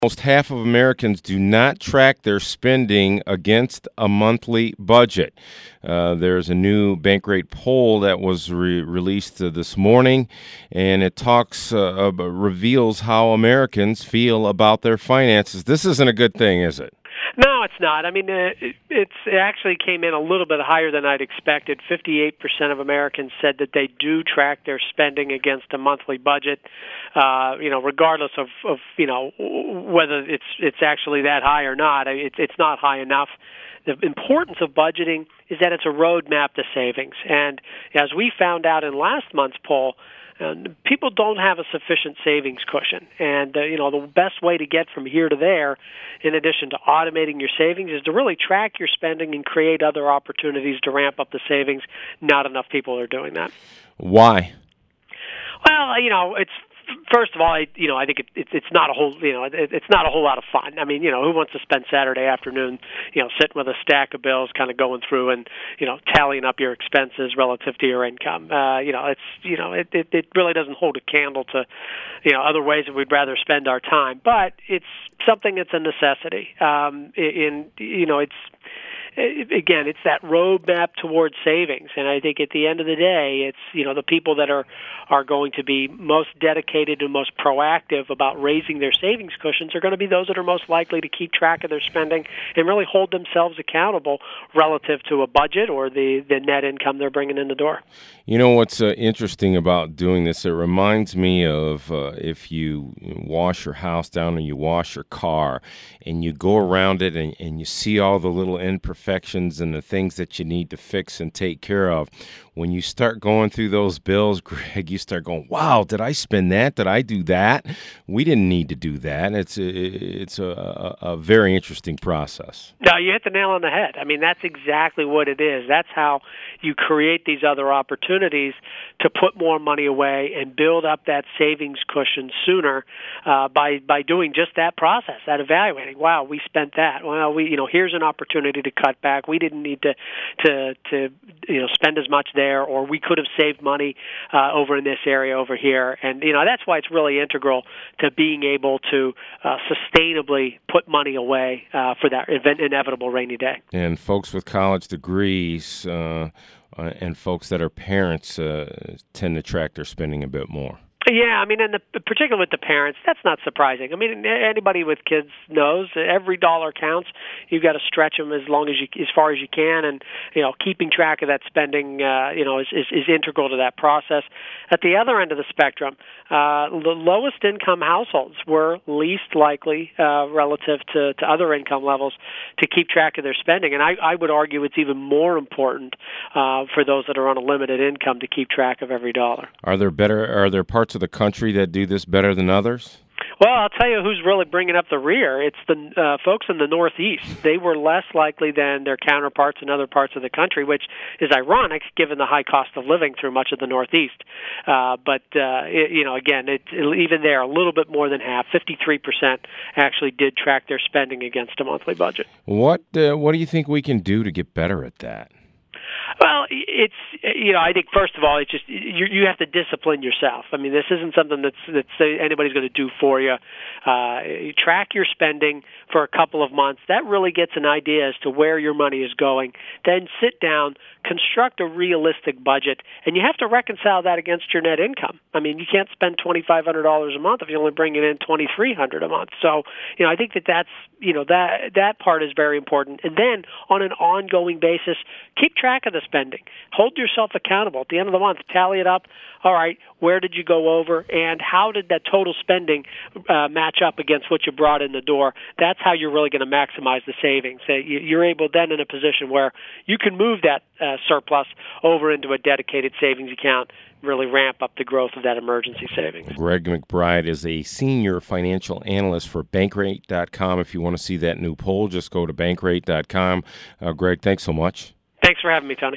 Almost half of Americans do not track their spending against a monthly budget. There's a new Bankrate poll that was released this morning, and it reveals how Americans feel about their finances. This isn't a good thing, is it? No, it's not. I mean, it actually came in a little bit higher than I'd expected. 58% of Americans said that they do track their spending against a monthly budget, regardless of whether it's actually that high or not. It's not high enough. The importance of budgeting is that it's a roadmap to savings. And as we found out in last month's poll, people don't have a sufficient savings cushion. And, the best way to get from here to there, in addition to automating your savings, is to really track your spending and create other opportunities to ramp up the savings. Not enough people are doing that. Why? Well, it's first of all, I think it's not a whole, it's not a whole lot of fun. I mean, who wants to spend Saturday afternoon, sitting with a stack of bills, kind of going through and, tallying up your expenses relative to your income? It really doesn't hold a candle to, other ways that we'd rather spend our time. But it's something that's a necessity. It's that roadmap towards savings, and I think at the end of the day, it's the people that are going to be most dedicated and most proactive about raising their savings cushions are going to be those that are most likely to keep track of their spending and really hold themselves accountable relative to a budget or the net income they're bringing in the door. You know what's interesting about doing this? It reminds me of if you wash your house down or you wash your car and you go around it and you see all the little imperfections and the things that you need to fix and take care of. When you start going through those bills, Greg, you start going, wow, did I spend that? Did I do that? We didn't need to do that. It's a very interesting process. No, you hit the nail on the head. I mean, that's exactly what it is. That's how you create these other opportunities to put more money away and build up that savings cushion sooner by doing just that process, that evaluating. Wow, we spent that. Well, here's an opportunity to cut back. We didn't need to spend as much there, or we could have saved money over in this area over here. And that's why it's really integral to being able to sustainably put money away for that inevitable rainy day. And folks with college degrees and folks that are parents tend to track their spending a bit more. Yeah, I mean, and particularly with the parents, that's not surprising. I mean, anybody with kids knows that every dollar counts. You've got to stretch them as far as you can, and keeping track of that spending, is integral to that process. At the other end of the spectrum, the lowest income households were least likely relative to other income levels to keep track of their spending, and I would argue it's even more important for those that are on a limited income to keep track of every dollar. Are there parts of the country that do this better than others? Well, I'll tell you who's really bringing up the rear. It's the folks in the Northeast. They were less likely than their counterparts in other parts of the country, which is ironic given the high cost of living through much of the Northeast. Again, even there, a little bit more than half, 53%, actually did track their spending against a monthly budget. What do you think we can do to get better at that? Well, it's I think first of all, it's just you have to discipline yourself. I mean, this isn't something that's anybody's going to do for you. You track your spending for a couple of months. That really gets an idea as to where your money is going. Then sit down, construct a realistic budget, and you have to reconcile that against your net income. I mean, you can't spend $2,500 a month if you're only bringing in $2,300 a month. So, I think that part is very important. And then on an ongoing basis, keep track of the spending. Hold yourself accountable. At the end of the month, tally it up. All right, where did you go over, and how did that total spending match up against what you brought in the door? That's how you're really going to maximize the savings. You're able then in a position where you can move that surplus over into a dedicated savings account, really ramp up the growth of that emergency savings. Greg McBride is a senior financial analyst for Bankrate.com. If you want to see that new poll, just go to Bankrate.com. Greg, thanks so much. Thanks for having me, Tony.